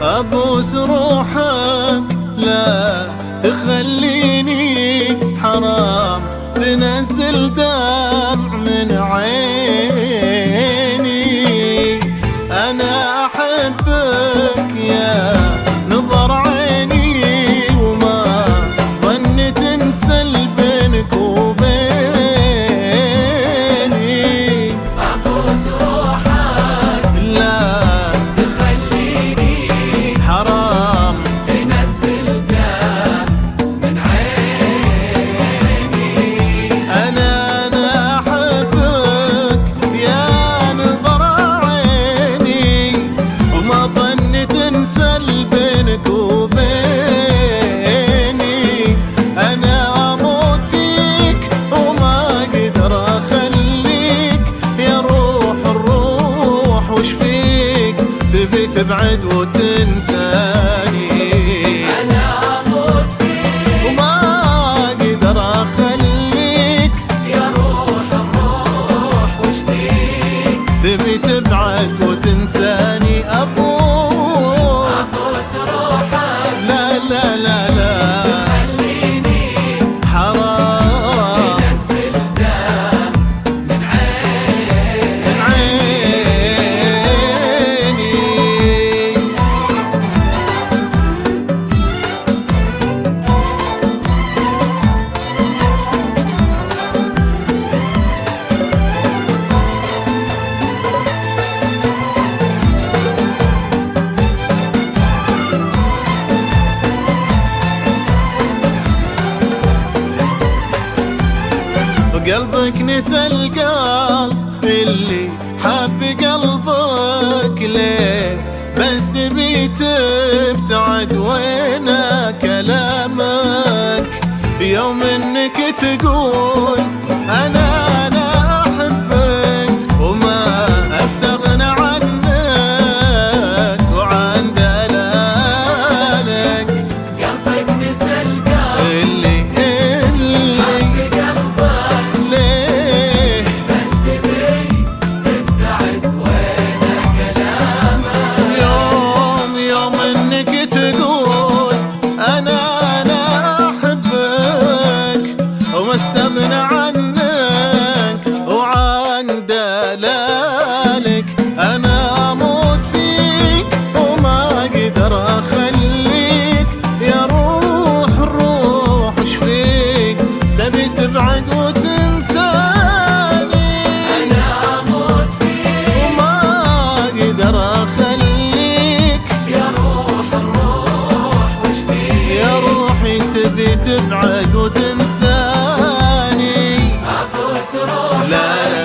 أبوس روحك لا تخليني، حرام تنزل دمع من عيني. أنا أحبك يا نظر عيني، وما ظني تنسى بينك وبيني. أبوس روحك لا تخليني، حرام تنزل دم من عيني. أنا أحبك يا نظر عيني، وما ظني تنسى بينك وبيني. أنا أموت فيك وما أقدر أخليك، يا روح الروح وش فيك تبي تبعد وتنساني؟ أنا أموت فيك وما أقدر أخليك، يا روح الروح وش فيك تبي تبعد وتنساني. أبوس أبوس روحك لا لا لا لا خليني، حرام تنزل دم من عيني. من عيني. وقلبك نسى القلب اللي حب قلبك، ليه بس تبي تبتعد؟ وينا كلامك يوم انك تقول انا احبك، وما استغنى عنك وعن دلالك. قلبك نسى القلب اللي حب قلبك، ليه بس تبي تبتعد وين كلامك. يوم انك تقول انا احبك، وما استغنى عنك وعن دلالك. انا اموت فيك وما اقدر اخليك، يا روح الروح وش فيك تبي تبعد وتنساني؟ أنا أموت فيك وما اقدر اخليك، يا روح الروح وش فيك يا روحي تبي تبعد وتنساني. أبوس روحك لا لا